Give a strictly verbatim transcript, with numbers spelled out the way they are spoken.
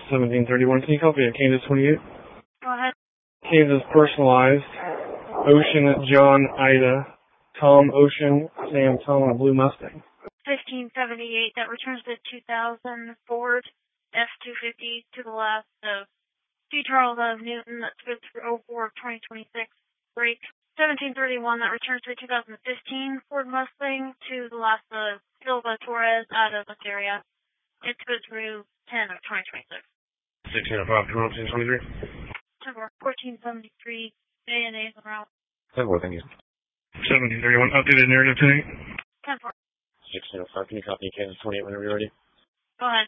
seventeen thirty-one. Can you copy at Kansas twenty-eight? Go ahead. Kansas personalized. Ocean John Ida. Tom Ocean Sam Tom Blue Mustang. fifteen seventy-eight. That returns the two thousand Ford F two fifty to the last of C. Charles of Newton. That's good for oh four of twenty twenty-six. Break. seventeen thirty-one. That returns the two thousand fifteen Ford Mustang to the last of Silva Torres out of this area. It's good through ten of twenty twenty-six. sixteen oh five, ten twenty-three. ten four, fourteen seventy-three, A and A's en route. ten four, thank you. seventeen thirty-one, updated narrative tonight. ten four. sixteen oh five, can you copy Kansas twenty-eight whenever you're ready? Go ahead.